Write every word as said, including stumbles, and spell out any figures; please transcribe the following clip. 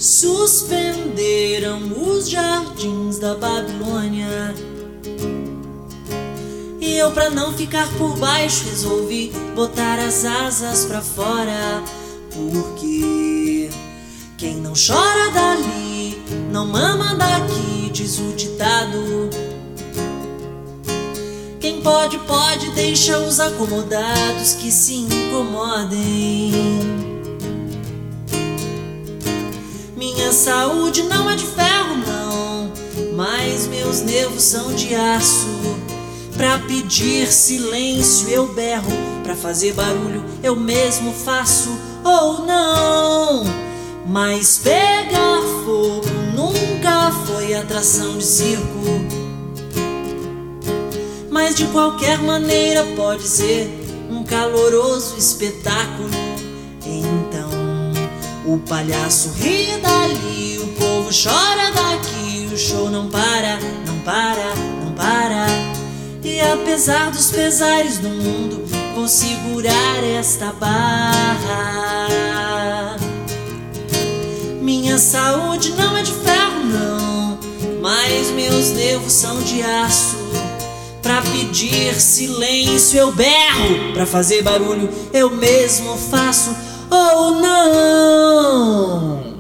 suspenderam os jardins da Babilônia. E eu, pra não ficar por baixo, resolvi botar as asas pra fora. Porque quem não chora dali não mama daqui, diz o ditado. Quem pode, pode, deixa os acomodados que se incomodem. Minha saúde não é de ferro, não, mas meus nervos são de aço. Pra pedir silêncio eu berro, pra fazer barulho eu mesmo faço ou não. Mas pegar fogo nunca foi atração de circo. Mas de qualquer maneira pode ser um caloroso espetáculo. Então o palhaço ri dali, o povo chora daqui, o show não para, não para, não para. E apesar dos pesares do mundo, vou segurar esta barra. Minha saúde não é de ferro, não, mas meus nervos são de aço. Pra pedir silêncio eu berro, pra fazer barulho eu mesmo faço ou não.